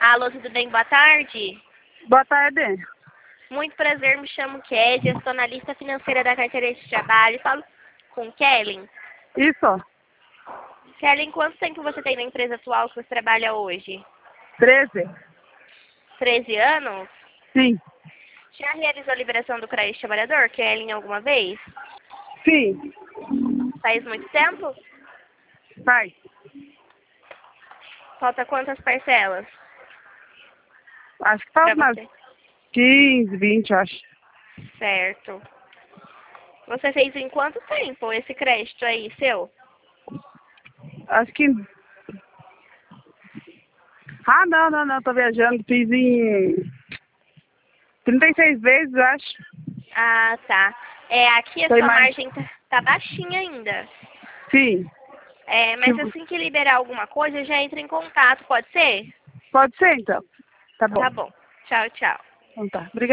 Alô, tudo bem? Boa tarde. Boa tarde. Muito prazer, me chamo Kézia, sou analista financeira da carteira de trabalho. Falo com Kellen. Isso. Kellen, quanto tempo você tem na empresa atual que você trabalha hoje? 13. 13 anos? Sim. Já realizou a liberação do crédito trabalhador, Kellen, alguma vez? Sim. Faz muito tempo? Vai. Falta quantas parcelas Acho que para faz umas você? 15, 20, acho. Certo. Você fez em quanto tempo esse crédito aí, seu? Acho que... não. Tô viajando. Fiz em 36 vezes, acho. Ah, tá. Aqui a Foi sua mais. margem tá baixinha ainda. Sim. Mas assim que liberar alguma coisa, já entra em contato, pode ser? Pode ser, então. Tá bom. Tá bom. Tchau, tchau. Então tá. Obrigada.